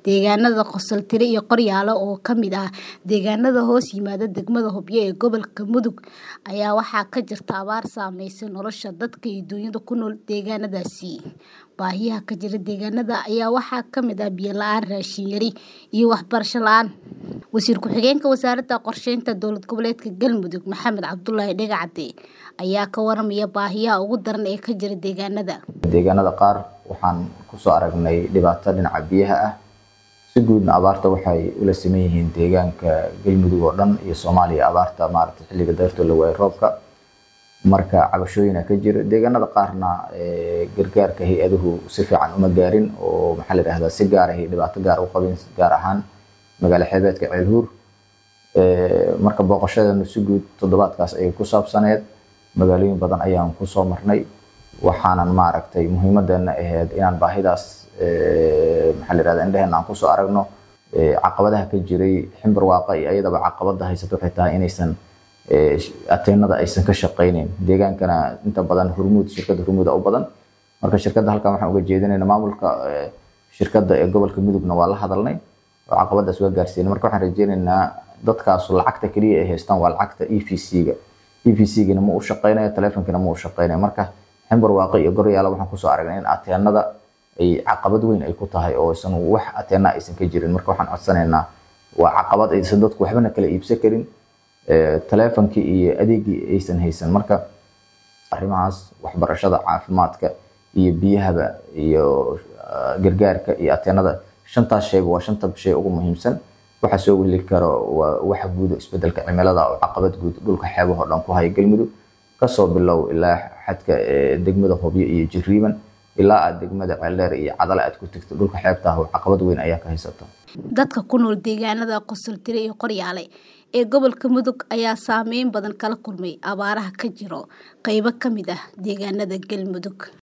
Deegaanada Qosoltire iyo Qoryaalo oo ka mid ah deegaanada hoos yimaada degmada Hobyo ee gobolka Mudug ayaa waxaa ka jirta abaar saameysay nolosha dadka iyo dunyada ku nool deegaanadaasi. Baahiyaha ka jira deegaanada ayaa waxaa ka mid ah biyo la'aan, raashin yari, iyo waxbarasho la'aan. Wasiir ku-xigeenka Wasaaradda Qorsheynta Dowlad Goboleedka Galmudug Maxamed Cabdullaahi Dhagacade ayaa ka waramaya baahiyaha ugu daran ee ka jira deegaanada. Deegaanada qaar waxaan ku soo aragnay dhibaato dhinaca biyaha ah. Si guudna abaarta waxay ula siman yihiin deegaanka Galmudug oo dhan iyo Soomaaliya. Abaarta maaragtay xilliga dayrta la waayay roobka marka cabashooyin ka jira deegaanada qaarna gargaarka hay'aduhu si fiican uma gaarin oo maxaa la yiraahdaa si gaar ah dhibaato gaar u qabin gaar ahaan magaalo xeebeedka Ceelhuur. Marka booqashadana si guud toddobaadkaas ay ku saabsaneed magaalooyin badan ayaan ku soo marnay waxaanan maaragtay muhiimadeena ahayd inaan baahidaas maxaa la yiraahdaa indhaheena aan ku soo aragno caqabadaha ka jiray ximbar waaqa iyo ayadaba caqabada haysato waxay tahay inaysan ateenada aysan ka shaqeynin deegaankana inta badan shirkadda Hormuud u badan. Marka shirkadda halkan waxaan uga jeedinaynaa maamulka shirkadda ee gobolka Mudugna waa la hadalnay oo caqabadaas waa gaarsiinay. Marka waxaan rajeynaynaa dadkaas lacagta kaliya ay haystaan waa lacagta EVC-ga. EVC-gana ma u shaqeynayo, taleefankana ma u shaqeynayo. Marka ximbar waaqa iyo Qoryaalo waxaan ku soo aragnay in ateenada ay caqabad weyn ay ku tahay oo aysan wax ateena aysan ka jirin. Marka waxaan codsanaynaa waa caqabad aysan dadku waxbana kala iibsan karin, taleefankii iyo adeegii aysan haysan. Marka arrimahaas waxbarashada, caafimaadka iyo biyahaba iyo gargaarka iyo ateenada shantaas shay waa shanta shay ugu muhiimsan. Waxa soo weli karo waa waxa guud isbedelka cimilada oo caqabad guud dhulka xeebaha oo dhan ku haya Galmudug ka soo bilow ilaa xadka degmada Hobyo iyo Jiriiban ilaa degmada Ceeldheer iyo Cadale aad ku tagto dhulka xeebta ah caqabad weyn ayaa ka haysato. Dadka ku nool deegaanada Qosoltire iyo Qoryaale ee gobolka Mudug ayaa saameyn badan kala kulmay abaaraha ka jiro qaybo ka mid ah deegaanada Galmudug.